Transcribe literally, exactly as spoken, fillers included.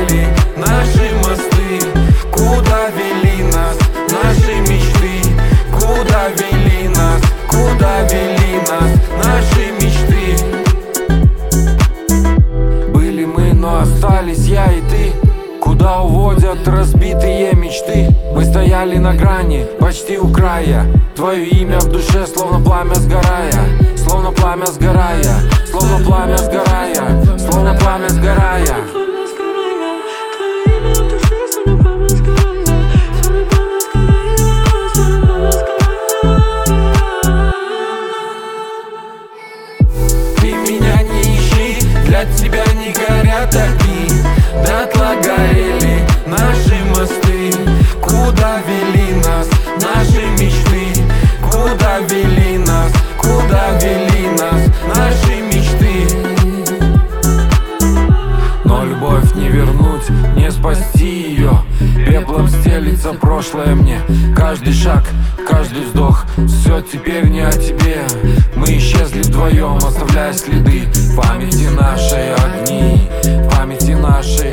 горели наши мосты? Куда вели нас наши мечты? Куда вели нас, куда вели нас наши мечты? Были мы, но остались я и ты. Куда уводят разбитые мечты? Мы стояли на грани, почти у края. Твое имя в душе, словно пламя сгорая. Словно пламя сгорая, словно пламя сгорая, словно пламя сгорая. Ты меня не ищи, для тебя не горят огни. Дотла горели наши мосты. Куда вели нас наши мечты? Куда вели нас, куда вели нас наши мечты? Но любовь не вернуть, не спасти ее. Пеплом стелится прошлое мне. Каждый шаг, каждый вздох, все теперь не о тебе. Мы исчезли вдвоем, оставляя следы в памяти нашей огни, в памяти нашей